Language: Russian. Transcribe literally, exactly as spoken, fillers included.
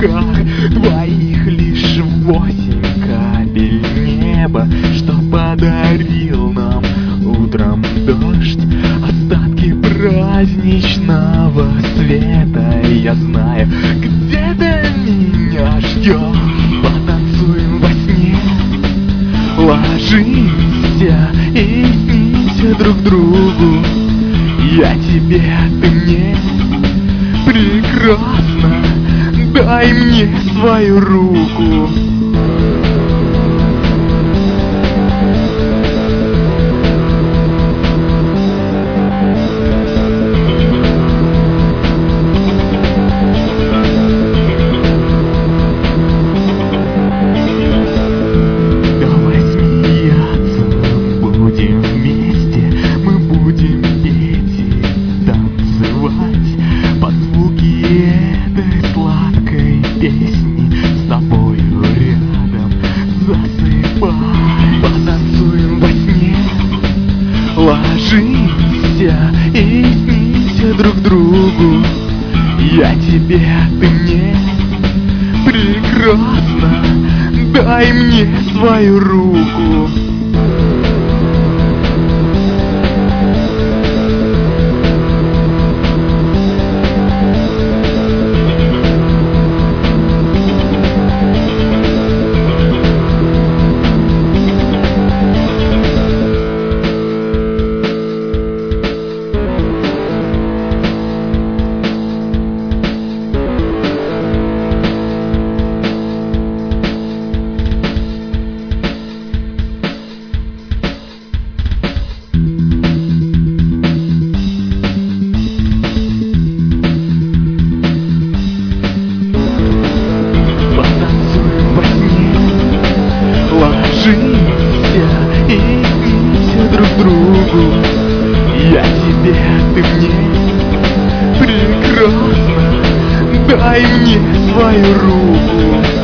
руках твоих лишь восемь капель неба, что подарил нам утром дождь. Остатки праздничного света, я знаю, где-то меня ждет. Потанцуем во сне, ложимся и снимся друг другу. Я тебе, ты мне, прекрасно, дай мне свою руку. Потанцуем во сне, ложимся и снимся друг другу. Я тебе, ты мне, прекрасно, дай мне свою руку. Ложимся и снимся друг другу. Я тебе, ты мне, прекрасно, дай мне свою руку.